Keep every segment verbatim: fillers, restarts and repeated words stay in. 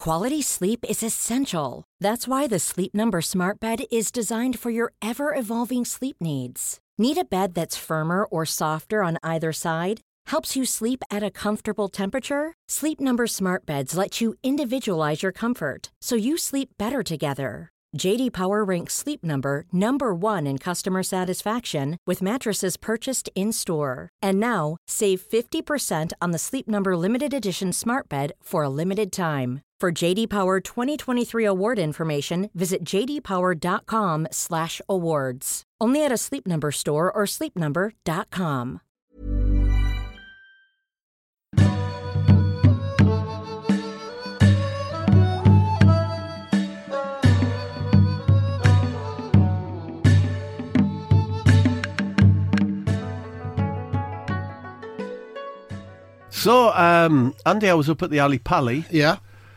Quality sleep is essential. That's why the Sleep Number Smart Bed is designed for your ever-evolving sleep needs. Need a bed that's firmer or softer on either side? Helps you sleep at a comfortable temperature? Sleep Number Smart Beds let you individualize your comfort, so you sleep better together. J D Power ranks Sleep Number number one in customer satisfaction with mattresses purchased in-store. And now, save fifty percent on the Sleep Number Limited Edition Smart Bed for a limited time. For J D Power twenty twenty-three award information, visit j d power dot com slash awards. Only at a Sleep Number store or sleep number dot com. So, um, Andy, I was up at the Ali Pali. Yeah.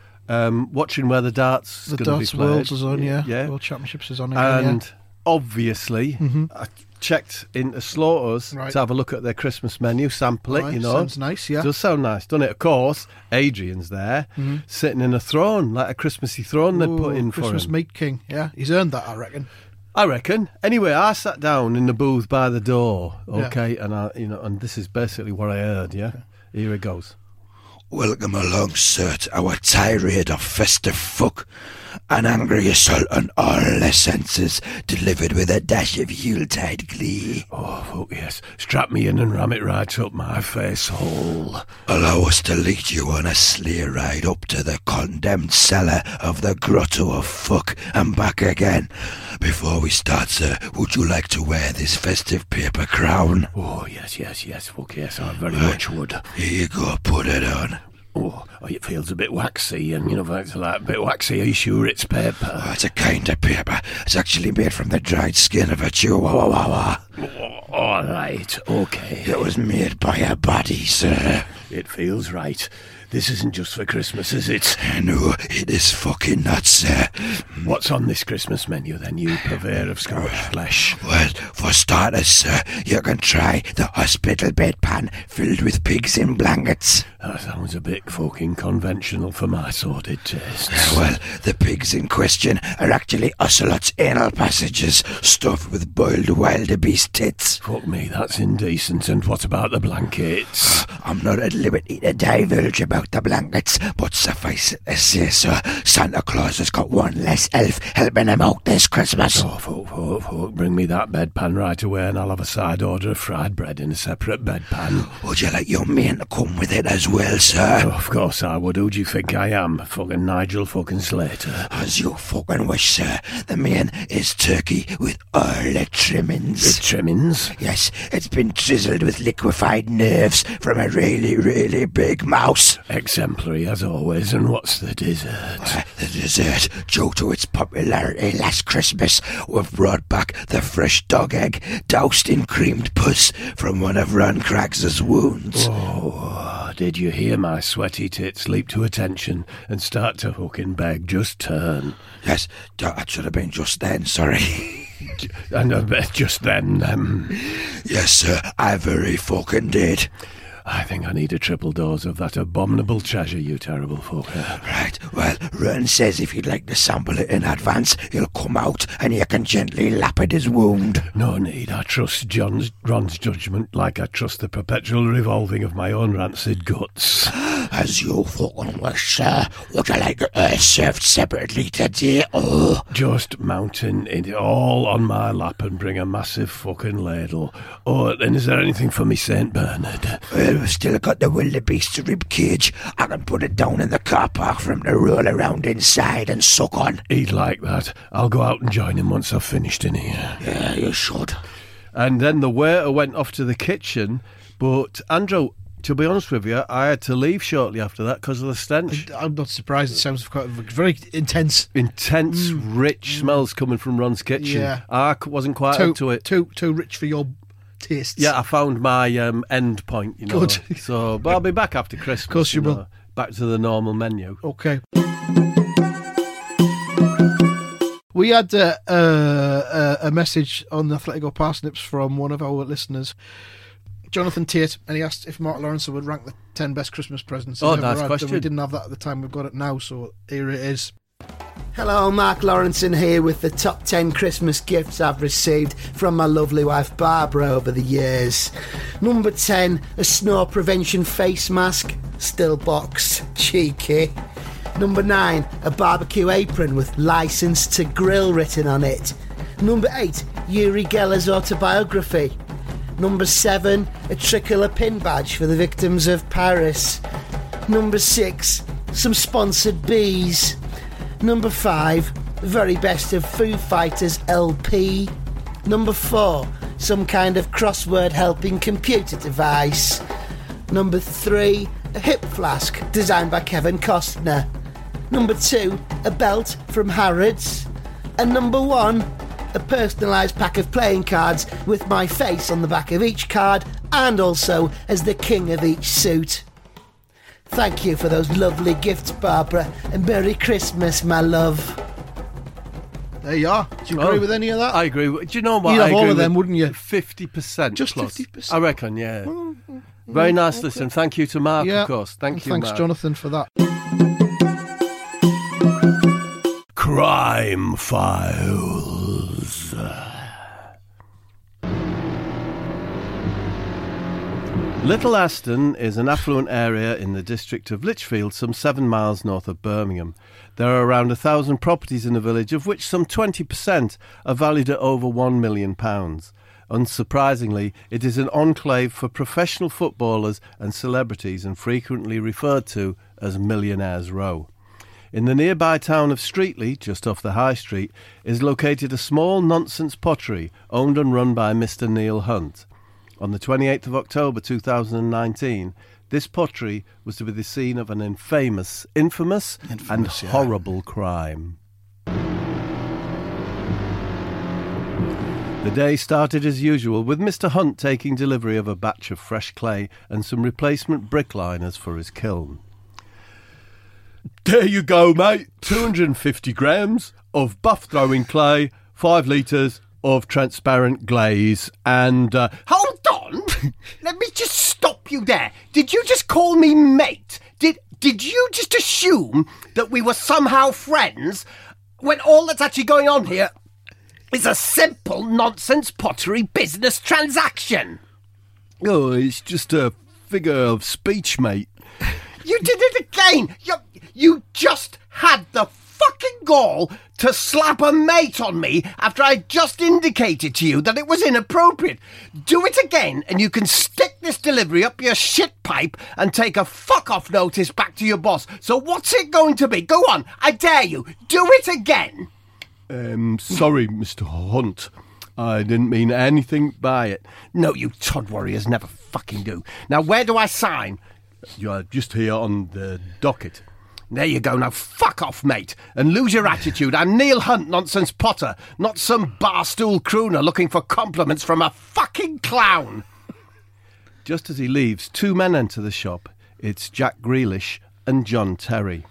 Um, watching where the darts The going to be Darts played. Worlds is on, yeah. yeah. World Championships is on again, And yeah. obviously, Mhm. I checked into Slaughters Right. to have a look at their Christmas menu, sample it, Right, you know. sounds nice, yeah. Does sound nice, doesn't it? Of course, Adrian's there, Mhm. sitting in a throne, like a Christmassy throne they'd put Ooh, in for Christmas him. Meat King, yeah. He's earned that, I reckon. I reckon. Anyway, I sat down in the booth by the door, Yeah. okay, and I, you know, and this is basically what I heard, yeah? Here it goes. Welcome along, sir, to our tirade of festive fuck. An angry assault on all their senses, delivered with a dash of Yuletide glee. Oh, fuck yes. Strap me in and ram it right up my face hole. Allow us to lead you on a sleigh ride up to the condemned cellar of the Grotto of Fuck and back again. Before we start, sir, would you like to wear this festive paper crown? Oh, yes, yes, yes, fuck yes, I very much would. Here you go, put it on. Oh, it feels a bit waxy, and you know, if it's like a bit waxy, are you sure it's paper? Oh, it's a kind of paper. It's actually made from the dried skin of a chihuahua. Oh, all right, okay. It was made by a body, sir. It feels right. This isn't just for Christmas, is it? No, it is fucking not, sir. What's on this Christmas menu, then, you purveyor of Scottish flesh? Well, for starters, sir, you can try the hospital bedpan filled with pigs in blankets. That sounds a bit fucking conventional for my sordid tastes. Well, the pigs in question are actually ocelot's anal passages stuffed with boiled wildebeest tits. Fuck me, that's indecent. And what about the blankets? I'm not at liberty to divulge about the blankets, but suffice it to say, sir, Santa Claus has got one less elf helping him out this Christmas. Oh, fuck, fuck, fuck. Bring me that bedpan right away and I'll have a side order of fried bread in a separate bedpan. Would you like your man to come with it as well, sir? Oh, of course I would. Who do you think I am? Fucking Nigel fucking Slater. As you fucking wish, sir. The man is turkey with all the trimmings. With trimmings? Yes, it's been drizzled with liquefied nerves from a really, really big mouse. Exemplary as always. And what's the dessert? Uh, the dessert, due to its popularity last Christmas, we've brought back the fresh dog egg doused in creamed puss from one of Ron Craggs's wounds. Oh, did you hear my sweaty tits leap to attention and start to fucking beg? Just turn. Yes, that should have been just then, sorry. And I bet just then, um... Yes, sir, I very fucking did. I think I need a triple dose of that abominable treasure, you terrible fucker. Right, well, Ron says if you'd like to sample it in advance, he'll come out and you can gently lap at his wound. No need. I trust John's, Ron's judgment like I trust the perpetual revolving of my own rancid guts. As you fucking wish, sir. Would you like it uh, served separately today? Oh. Just mountain it all on my lap and bring a massive fucking ladle. Oh, and is there anything for me Saint Bernard? Well, we've still got the wildebeest rib cage. I can put it down in the car park for him to roll around inside and suck on. He'd like that. I'll go out and join him once I've finished in here. Yeah, you should. And then the waiter went off to the kitchen, but Andrew, to be honest with you, I had to leave shortly after that because of the stench. I'm not surprised. It sounds quite very intense. Intense, mm. rich smells coming from Ron's kitchen. Yeah. I wasn't quite too, up to it. Too too rich for your tastes. Yeah, I found my um, end point, you know. Good. So, but I'll be back after Christmas. Of course you, you will. Know, back to the normal menu. Okay. We had uh, uh, a message on Athletico Parsnips from one of our listeners, Jonathan Tate, and he asked if Mark Lawrence would rank the ten best Christmas presents. he's Oh, ever nice had. question. We didn't have that at the time. We've got it now, so here it is. Hello, Mark Lawrenson here with the top ten Christmas gifts I've received from my lovely wife Barbara over the years. Number ten, a snow prevention face mask, still boxed, cheeky. Number nine, a barbecue apron with licence to grill written on it. Number eight, Uri Geller's autobiography. Number seven, a tricolour pin badge for the victims of Paris. Number six, some sponsored bees. Number five, the very best of Foo Fighters L P. Number four, some kind of crossword helping computer device. Number three, a hip flask designed by Kevin Costner. Number two, a belt from Harrods. And number one, a personalised pack of playing cards with my face on the back of each card and also as the king of each suit. Thank you for those lovely gifts, Barbara, and Merry Christmas, my love. There you are. Do you agree Oh, with any of that? I agree. with- Do you know what? You'd I have all agree of them, with wouldn't you? fifty percent Just plus. fifty percent? I reckon, yeah. Very nice, listen. Thank you to Mark, Yeah. of course. Thank you, Thanks, Mark. Jonathan, for that. Crime Files. Little Aston is an affluent area in the district of Lichfield, some seven miles north of Birmingham. There are around a thousand properties in the village, of which some twenty percent are valued at over one million pounds. Unsurprisingly, it is an enclave for professional footballers and celebrities and frequently referred to as Millionaires' Row. In the nearby town of Streatley, just off the High Street, is located a small nonsense pottery owned and run by Mister Neil Hunt. On the twenty-eighth of October two thousand nineteen, this pottery was to be the scene of an infamous, infamous, Infamous, and yeah. horrible crime. The day started as usual, with Mister Hunt taking delivery of a batch of fresh clay and some replacement brickliners for his kiln. There you go, mate. two hundred fifty grams of buff-throwing clay, five litres of transparent glaze, and... Uh, Hold on! Let me just stop you there. Did you just call me mate? Did did you just assume that we were somehow friends when all that's actually going on here is a simple nonsense pottery business transaction? oh, it's just a figure of speech, mate. You did it again! You, you just had the fucking gall to slap a mate on me after I just indicated to you that it was inappropriate. Do it again and you can stick this delivery up your shit pipe and take a fuck off notice back to your boss. So what's it going to be? Go on, I dare you. Do it again. Um, sorry, Mister Hunt. I didn't mean anything by it. No, you Todd Warriors never fucking do. Now, where do I sign? You're just here on the docket. There you go. Now, fuck off, mate, and lose your attitude. I'm Neil Hunt, nonsense potter, not some barstool crooner looking for compliments from a fucking clown. Just as he leaves, two men enter the shop. It's Jack Grealish and John Terry.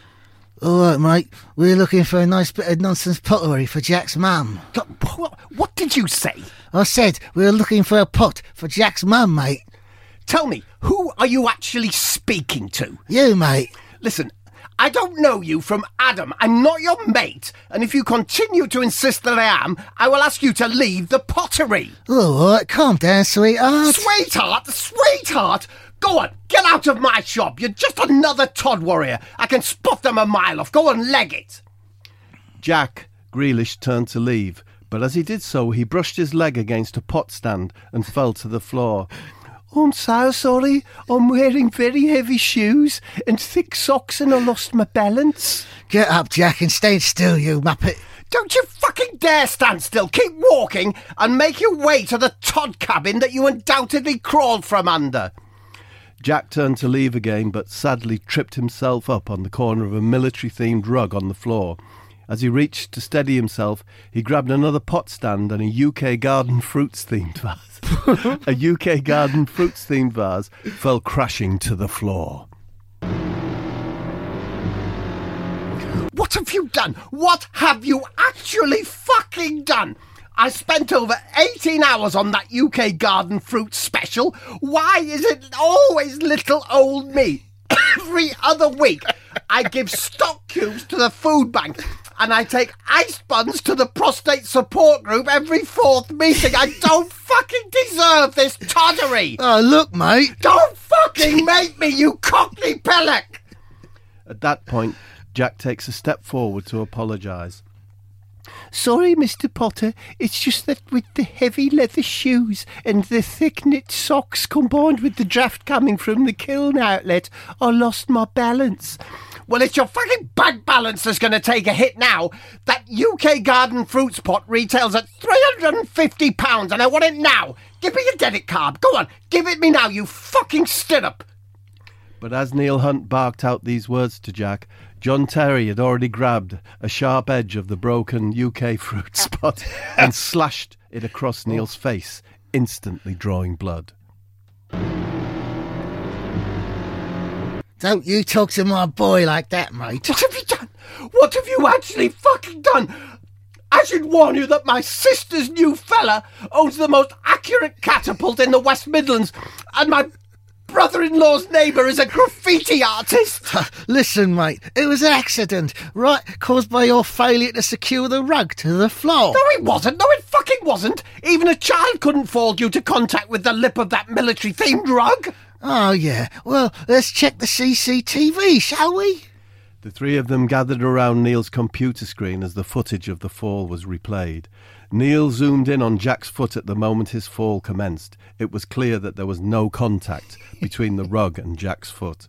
All right, mate. We're looking for a nice bit of nonsense pottery for Jack's mum. What, what did you say? I said we're looking for a pot for Jack's mum, mate. Tell me, who are you actually speaking to? You, mate. Listen, I don't know you from Adam. I'm not your mate. And if you continue to insist that I am, I will ask you to leave the pottery. All right, calm down, sweetheart. Sweetheart, sweetheart, go on, get out of my shop. You're just another Todd Warrior. I can spot them a mile off. Go and leg it. Jack Grealish turned to leave, but as he did so, he brushed his leg against a pot stand and fell to the floor. I'm so sorry. I'm wearing very heavy shoes and thick socks and I lost my balance. Get up, Jack, and stay still, you muppet. Don't you fucking dare stand still. Keep walking and make your way to the Todd cabin that you undoubtedly crawled from under. Jack turned to leave again, but sadly tripped himself up on the corner of a military-themed rug on the floor. As he reached to steady himself, he grabbed another pot stand and a U K garden fruits-themed vase. A U K garden fruits-themed vase fell crashing to the floor. What have you done? What have you actually fucking done? I spent over eighteen hours on that U K garden fruit special. Why is it always little old me? Every other week, I give stock cubes to the food bank, and I take ice buns to the prostate support group every fourth meeting. I don't fucking deserve this toddery. Oh, look, mate. Don't fucking make me, you cockney pellock. At that point, Jack takes a step forward to apologise. Sorry, Mister Potter, it's just that with the heavy leather shoes and the thick knit socks combined with the draft coming from the kiln outlet, I lost my balance. Well, it's your fucking bank balance that's going to take a hit now. That U K garden fruits pot retails at three hundred fifty pounds and I want it now. Give me your debit card. Go on, give it me now, you fucking stirrup. But as Neil Hunt barked out these words to Jack, John Terry had already grabbed a sharp edge of the broken U K fruit spot and slashed it across Neil's face, instantly drawing blood. Don't you talk to my boy like that, mate. What have you done? What have you actually fucking done? I should warn you that my sister's new fella owns the most accurate catapult in the West Midlands, and my brother-in-law's neighbour is a graffiti artist. Listen, mate, it was an accident, right? Caused by your failure to secure the rug to the floor. No, it wasn't. No, it fucking wasn't. Even a child couldn't fall due to contact with the lip of that military-themed rug. Oh, yeah. Well, let's check the C C T V, shall we? The three of them gathered around Neil's computer screen as the footage of the fall was replayed. Neil zoomed in on Jack's foot at the moment his fall commenced. It was clear that there was no contact between the rug and Jack's foot.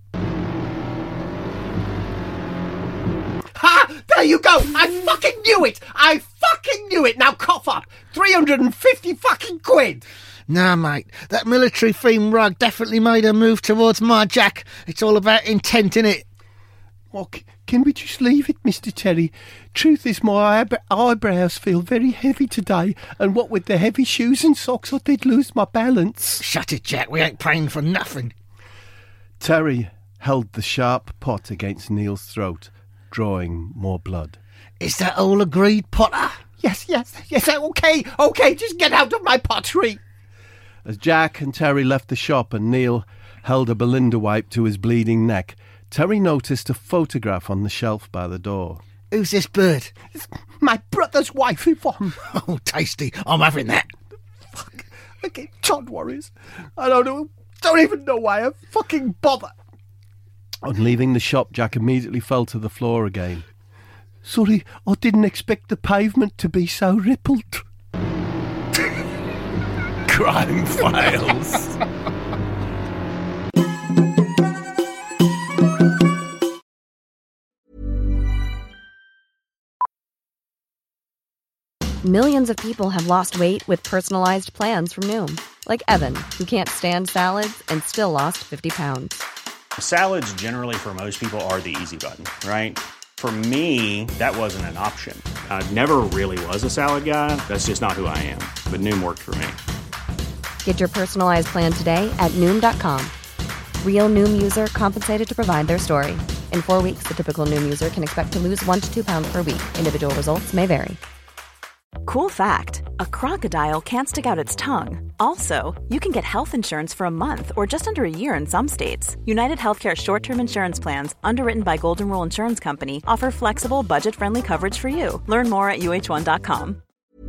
Ha! There you go! I fucking knew it! I fucking knew it! Now cough up! three hundred fifty fucking quid! Nah, mate, that military-themed rug definitely made a move towards my Jack. It's all about intent, innit? Oh, c- can we just leave it, Mister Terry? Truth is, my eyeb- eyebrows feel very heavy today, and what with the heavy shoes and socks, I did lose my balance. Shut it, Jack, we ain't paying for nothing. Terry held the sharp pot against Neil's throat, drawing more blood. Is that all agreed, Potter? Yes, yes, yes, okay, okay, just get out of my pottery. As Jack and Terry left the shop and Neil held a Belinda wipe to his bleeding neck, Terry noticed a photograph on the shelf by the door. Who's this bird? It's my brother's wife, Yvonne. Oh, tasty. I'm having that. Fuck. Okay, Todd worries. I don't know, don't even know why I fucking bother. On leaving the shop, Jack immediately fell to the floor again. Sorry, I didn't expect the pavement to be so rippled. Crime Files. Millions of people have lost weight with personalized plans from Noom. Like Evan, who can't stand salads and still lost fifty pounds. Salads generally for most people are the easy button, right? For me, that wasn't an option. I never really was a salad guy. That's just not who I am. But Noom worked for me. Get your personalized plan today at Noom dot com. Real Noom user compensated to provide their story. In four weeks, the typical Noom user can expect to lose one to two pounds per week. Individual results may vary. Cool fact, a crocodile can't stick out its tongue. Also, you can get health insurance for a month or just under a year in some states. United Healthcare short-term insurance plans, underwritten by Golden Rule Insurance Company, offer flexible, budget-friendly coverage for you. Learn more at U H one dot com.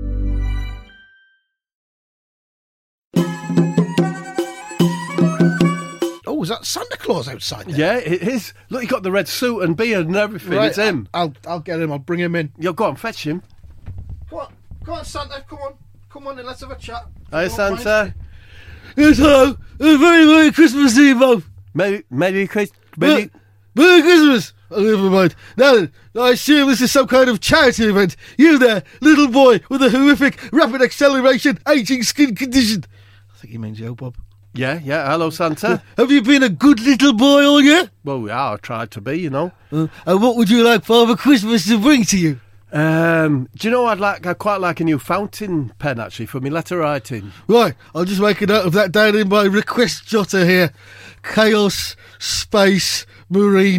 Oh, is that Santa Claus outside there? Yeah, it is. Look, he got the red suit and beard and everything. Right, It's him. I'll, I'll get him. I'll bring him in. Yo, go on, fetch him. Come on, come on, Santa. Come on, come on, and let's have a chat. Hi, Come on, Santa. Yes, hello. A very Merry Christmas to you both. Merry, Merry Christmas. Merry... Merry Christmas. Oh, never mind. Now then, I assume this is some kind of charity event. You there, little boy with a horrific, rapid acceleration, ageing skin condition. I think he means you, Bob. Yeah, yeah. Hello, Santa. Have you been a good little boy all year? Well, yeah, I tried to be, you know. Uh, and what would you like Father Christmas to bring to you? Um, do you know I'd like? I quite like a new fountain pen actually for me letter writing. Right, I'll just make a note of that down in my request jotter here. Chaos, space, marine,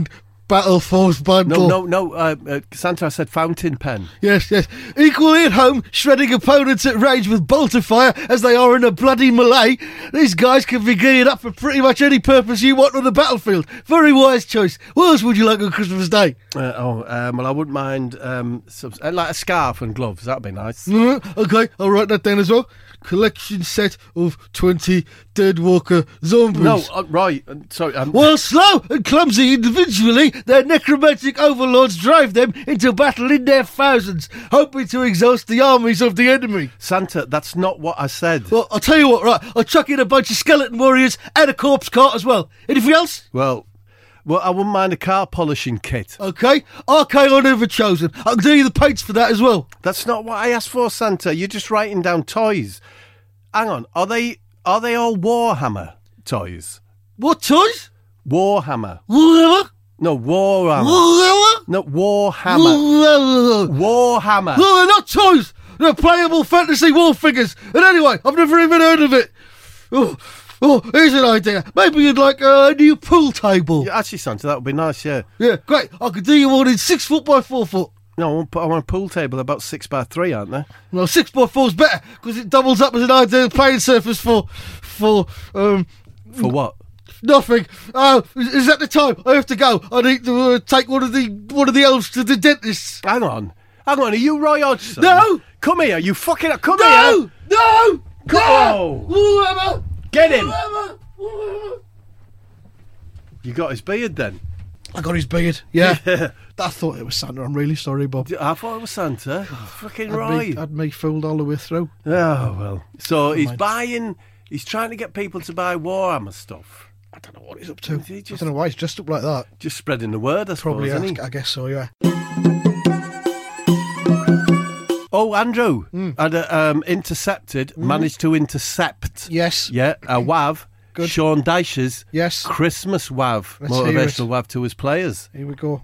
Battle Force bundle. No, no, no. Uh, uh, Santa, I said fountain pen. Yes, yes. Equally at home, shredding opponents at range with bolter fire as they are in a bloody melee. These guys can be geared up for pretty much any purpose you want on the battlefield. Very wise choice. What else would you like on Christmas Day? Uh, oh, um, well, I wouldn't mind um, some, uh, like a scarf and gloves. That'd be nice. Mm, okay, I'll write that down as well. Collection set of twenty Deadwalker zombies. No, uh, right. Uh, sorry. Um, While slow and clumsy individually, their necromantic overlords drive them into battle in their thousands, hoping to exhaust the armies of the enemy. Santa, that's not what I said. Well, I'll tell you what, right, I'll chuck in a bunch of skeleton warriors and a corpse cart as well. Anything else? Well, well, I wouldn't mind a car polishing kit. Okay, Archaon Ever Chosen. I can do you the paints for that as well. That's not what I asked for, Santa. You're just writing down toys. Hang on, are they are they all Warhammer toys? What toys? Warhammer. Warhammer? No, Warhammer. Warhammer? No, Warhammer. Warhammer. No, they're not toys. They're playable fantasy war figures. And anyway, I've never even heard of it. Oh, oh here's an idea. Maybe you'd like a new pool table. Yeah, actually, Santa, that would be nice, yeah. Yeah, great. I could do you one in six foot by four foot. No, I want, I want a pool table about six by three, aren't they? No, six by four's better because it doubles up as an ideal playing surface for, for, um... For what? Nothing. Oh, is, is that the time? I have to go. I need to uh, take one of the one of the elves to the dentist. Hang on. Hang on, are you Roy Hodgson? No! Come here, you fucking... Come no! here! No! Come no! on! Get him! Whoever. Whoever. You got his beard then? I got his beard, yeah. yeah. I thought it was Santa. I'm really sorry, Bob. I thought it was Santa. Fucking I'd right. Me, I'd me fooled all the way through. Oh, well. So he's mind. buying... He's trying to get people to buy Warhammer stuff. I don't know what he's up to. He just, I don't know why he's dressed up like that. Just spreading the word, I suppose, Probably, isn't he? I guess so, yeah. Oh, Andrew, Mm. had uh, um, intercepted, Mm. managed to intercept. Yes. Yeah, a W A V. Good. Sean Dyche's Yes. Christmas W A V, Let's hear motivational it. W A V to his players. Here we go.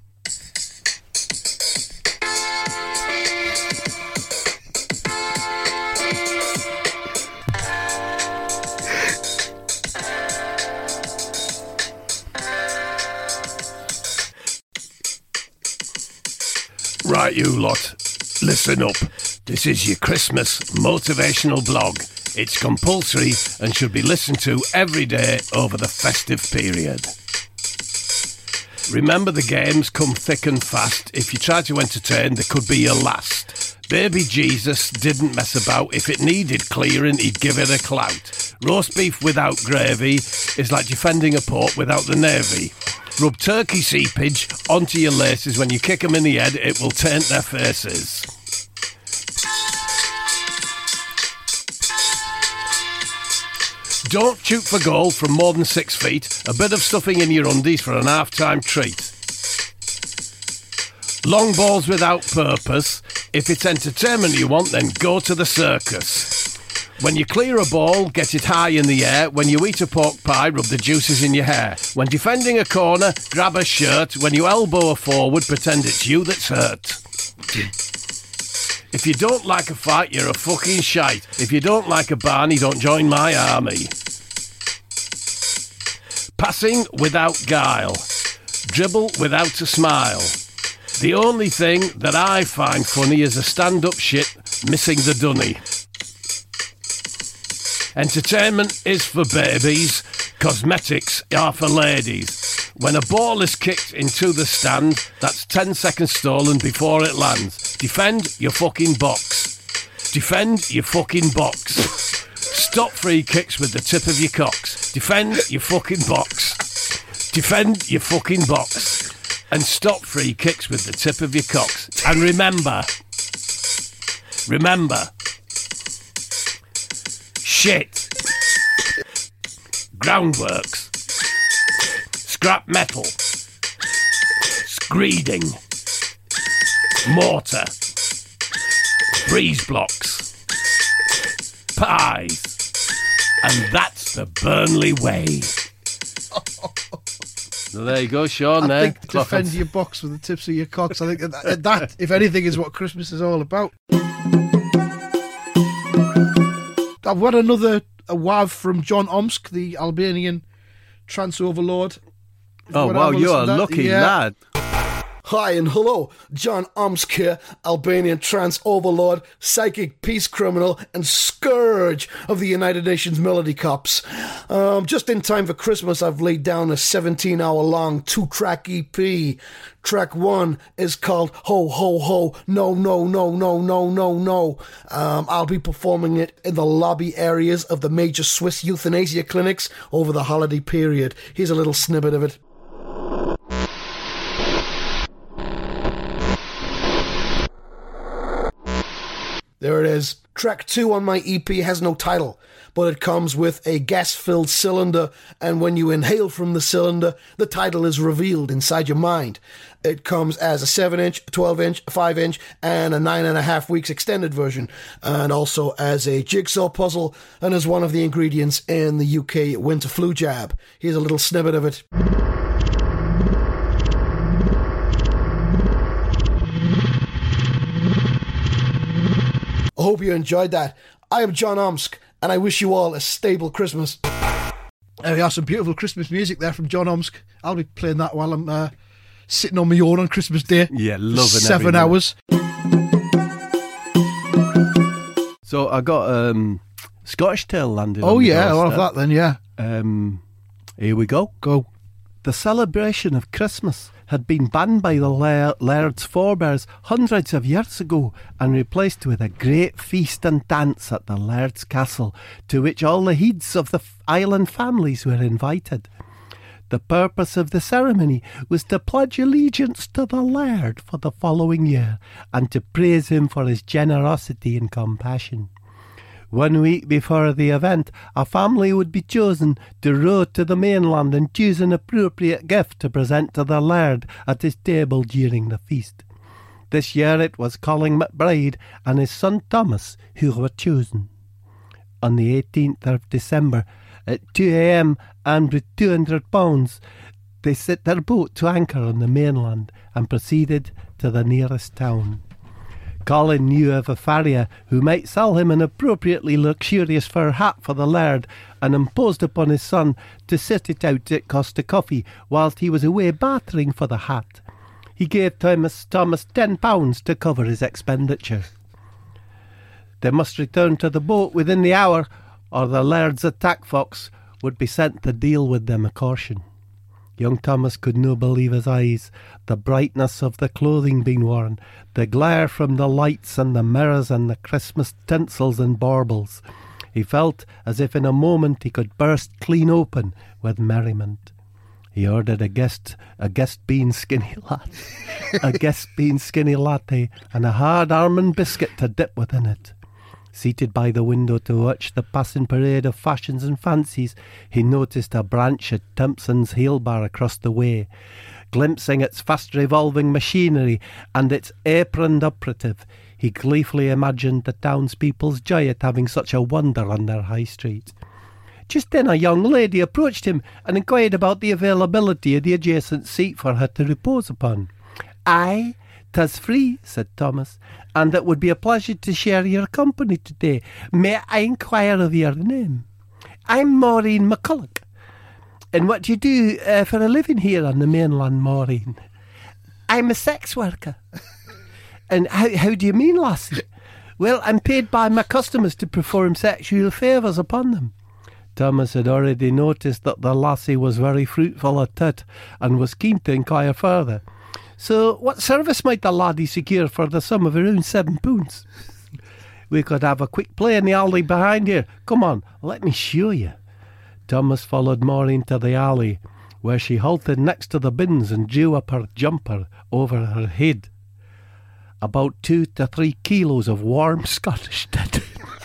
Right, you lot. Listen up. This is your Christmas motivational blog. It's compulsory and should be listened to every day over the festive period. Remember, the games come thick and fast. If you try to entertain, they could be your last. Baby Jesus didn't mess about. If it needed clearing, he'd give it a clout. Roast beef without gravy is like defending a port without the navy. Rub turkey seepage onto your laces. When you kick them in the head, it will taint their faces. Don't shoot for goal from more than six feet. A bit of stuffing in your undies for an half-time treat. Long balls without purpose. If it's entertainment you want, then go to the circus. When you clear a ball, get it high in the air. When you eat a pork pie, rub the juices in your hair. When defending a corner, grab a shirt. When you elbow a forward, pretend it's you that's hurt. If you don't like a fight, you're a fucking shite. If you don't like a Barney, don't join my army. Passing without guile. Dribble without a smile. The only thing that I find funny is a stand-up shit missing the dunny. Entertainment is for babies, cosmetics are for ladies. When a ball is kicked into the stand, that's ten seconds stolen before it lands. Defend your fucking box. Defend your fucking box. Stop free kicks with the tip of your cocks. Defend your fucking box. Defend your fucking box. And stop free kicks with the tip of your cocks. And remember, remember, shit, groundworks, scrap metal, screeding, mortar, breeze blocks, pies, and that's the Burnley way. So there you go, Sean. I there. think defend your box with the tips of your cocks. I think that, that, if anything, is what Christmas is all about. I've had another a W A V from John Omsk, the Albanian trance overlord. Oh, wow, you're a lucky yeah. lad. Hi and hello, John Omsk here, Albanian trance overlord, psychic peace criminal, and scourge of the United Nations Melody Cops. Um, just in time for Christmas, I've laid down a seventeen-hour-long two-track E P. Track one is called Ho Ho Ho, No No No No No No No. Um, I'll be performing it in the lobby areas of the major Swiss euthanasia clinics over the holiday period. Here's a little snippet of it. There it is. Track two on my E P has no title, but it comes with a gas-filled cylinder, and when you inhale from the cylinder, the title is revealed inside your mind. It comes as a seven inch, twelve inch, five inch, and a nine and a half weeks extended version, and also as a jigsaw puzzle, and as one of the ingredients in the U K winter flu jab. Here's a little snippet of it. I hope you enjoyed that. I am John Omsk, and I wish you all a stable Christmas. There we are, some beautiful Christmas music there from John Omsk. I'll be playing that while I'm uh, sitting on my own on Christmas Day. Yeah, loving it. Seven hours. So I got um, Scottish Tale landed. Oh on the yeah, I'll have doorstep. that then, yeah. Um, here we go. Go. The celebration of Christmas had been banned by the lair- Laird's forebears hundreds of years ago and replaced with a great feast and dance at the Laird's castle, to which all the heads of the f- island families were invited. The purpose of the ceremony was to pledge allegiance to the Laird for the following year and to praise him for his generosity and compassion. One week before the event, a family would be chosen to row to the mainland and choose an appropriate gift to present to the Laird at his table during the feast. This year it was Colin McBride and his son Thomas who were chosen. On the eighteenth of December, at two a.m. and with two hundred pounds, they set their boat to anchor on the mainland and proceeded to the nearest town. Colin knew of a farrier who might sell him an appropriately luxurious fur hat for the Laird and imposed upon his son to sit it out at Costa Coffee whilst he was away bartering for the hat. He gave Thomas, Thomas ten pounds to cover his expenditure. They must return to the boat within the hour or the Laird's attack fox would be sent to deal with them a caution. Young Thomas could no believe his eyes, the brightness of the clothing being worn, the glare from the lights and the mirrors and the Christmas tinsels and baubles. He felt as if in a moment he could burst clean open with merriment. He ordered a guest, a guest bean skinny latte, a guest bean skinny latte and a hard almond biscuit to dip within it. Seated by the window to watch the passing parade of fashions and fancies, he noticed a branch at Timpson's Heel Bar across the way. Glimpsing its fast-revolving machinery and its aproned operative, he gleefully imagined the townspeople's joy at having such a wonder on their high street. Just then a young lady approached him and inquired about the availability of the adjacent seat for her to repose upon. "Aye, 'tis free," said Thomas, "and it would be a pleasure to share your company today. May I inquire of your name?" "I'm Maureen McCulloch." "And what do you do uh, for a living here on the mainland, Maureen?" "I'm a sex worker." "And how, how do you mean, lassie?" "Well, I'm paid by my customers to perform sexual favours upon them." Thomas had already noticed that the lassie was very fruitful at tit and was keen to inquire further. "So what service might the laddie secure for the sum of around seven pounds?" "We could have a quick play in the alley behind here. Come on, let me show you." Thomas followed Maureen to the alley, where she halted next to the bins and drew up her jumper over her head. About two to three kilos of warm Scottish tit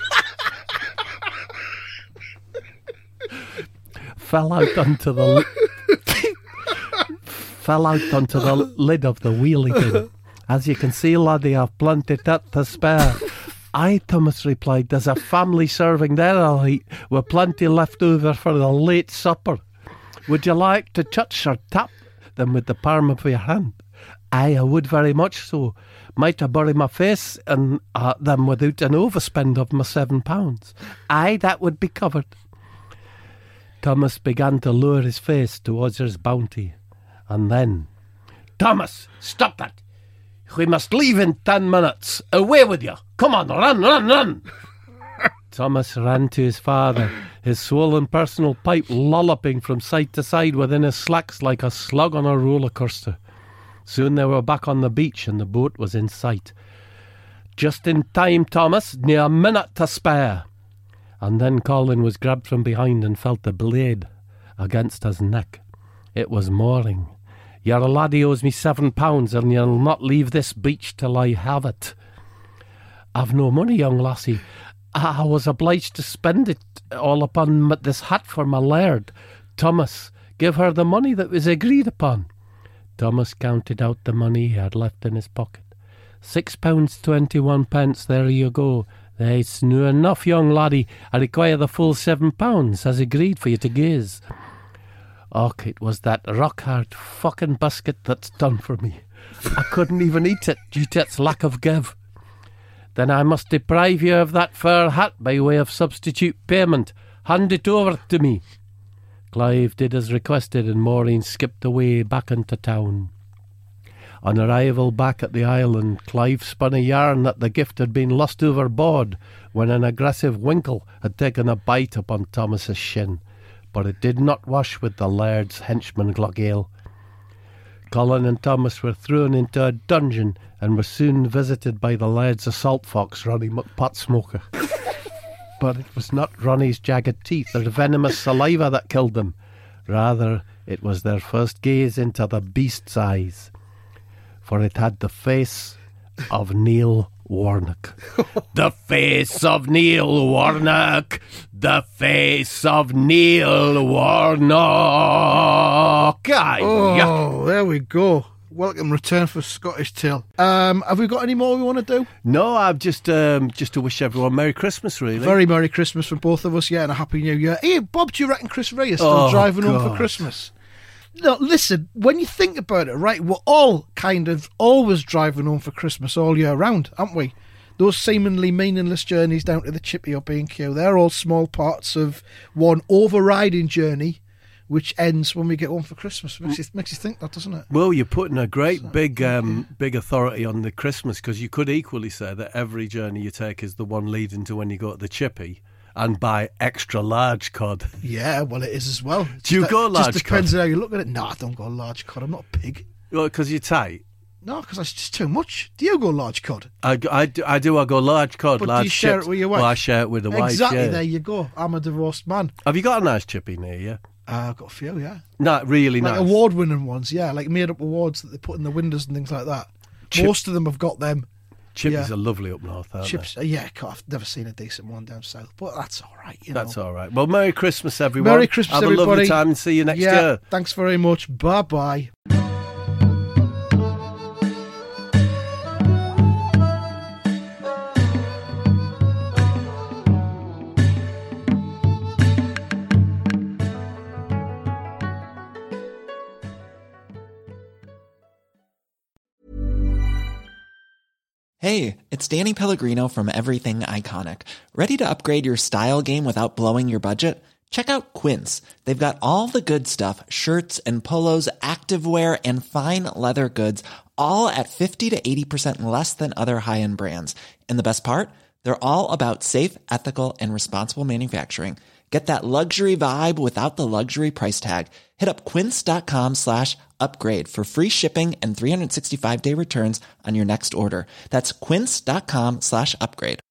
fell out onto the li- fell out onto the lid of the wheelie bin. "As you can see, laddie, I've plenty tit to spare." "Aye," Thomas replied, "there's a family serving there, all right, with plenty left over for the late supper. Would you like to touch or tap them with the palm of your hand?" "Aye, I would very much so. Might I bury my face in uh, them without an overspend of my seven pounds?" "Aye, that would be covered." Thomas began to lower his face towards his bounty, and then Thomas, stop that. We must leave in ten minutes. Away with you. Come on, run, run, run. Thomas ran to his father, his swollen personal pipe lolloping from side to side within his slacks like a slug on a roller coaster. Soon they were back on the beach and the boat was in sight. Just in time, Thomas, near a minute to spare. And then Colin was grabbed from behind and felt the blade against his neck. It was mooring. Your laddie owes me seven pounds and you'll not leave this beach till I have it. I've no money, young lassie. I was obliged to spend it all upon this hat for my laird. Thomas, give her the money that was agreed upon. Thomas counted out the money he had left in his pocket. Six pounds twenty-one pence, there you go. That's no enough, young laddie. I require the full seven pounds, as agreed, for you to gaze. Och, it was that rock-hard fucking biscuit that's done for me. I couldn't even eat it due to its lack of give. Then I must deprive you of that fur hat by way of substitute payment. Hand it over to me. Clive did as requested and Maureen skipped away back into town. On arrival back at the island, Clive spun a yarn that the gift had been lost overboard when an aggressive winkle had taken a bite upon Thomas's shin, but it did not wash with the laird's henchman Glogale. Colin and Thomas were thrown into a dungeon and were soon visited by the laird's assault fox, Ronnie McPotsmoker. But it was not Ronnie's jagged teeth or venomous saliva that killed them. Rather, it was their first gaze into the beast's eyes, for it had the face of Neil Warnock. The face of Neil Warnock! The face of Neil Warnock! Aye, Oh, yuck. there we go. Welcome return for Scottish Tale. Um, have we got any more we want to do? No, I've just um, just to wish everyone Merry Christmas, really. Very Merry Christmas from both of us, yeah, and a Happy New Year. Hey, Bob, do you reckon Chris Ray is still Oh, driving home for God. Christmas? No, listen, when you think about it, right, we're all kind of always driving home for Christmas all year round, aren't we? Those seemingly meaningless journeys down to the Chippy or B and Q, they're all small parts of one overriding journey which ends when we get home for Christmas. Makes you, makes you think that, doesn't it? Well, you're putting a great big um, big authority on the Christmas, because you could equally say that every journey you take is the one leading to when you go to the Chippy and buy extra large cod. Yeah, well, it is as well. Do you Just- go large Just depends cod? on how you look at it. No, I don't go large cod. I'm not a pig. Well, because you're tight. No, because that's just too much. Do you go large cod? I, I, do, I do. I go large cod, But do large you share chips. it with your wife? Well, I share it with the wife. Exactly, yeah. there you go. I'm a divorced man. Have you got a nice chippy near you? Uh, I've got a few, yeah. Not really Like nice. award-winning ones, yeah. Like made-up awards that they put in the windows and things like that. Chip- Most of them have got them. Chippies yeah. are lovely up north, aren't Chips, uh, yeah, God, I've never seen a decent one down south, but that's all right, you they? That's know. all right. Well, Merry Christmas, everyone. Merry Christmas, Have everybody. a lovely time and see you next yeah, year. Thanks very much. Bye-bye. Hey, it's Danny Pellegrino from Everything Iconic. Ready to upgrade your style game without blowing your budget? Check out Quince. They've got all the good stuff, shirts and polos, activewear, and fine leather goods, all at fifty to eighty percent less than other high-end brands. And the best part? They're all about safe, ethical, and responsible manufacturing. Get that luxury vibe without the luxury price tag. Hit up quince.com slash upgrade for free shipping and three sixty-five day returns on your next order. That's quince.com slash upgrade.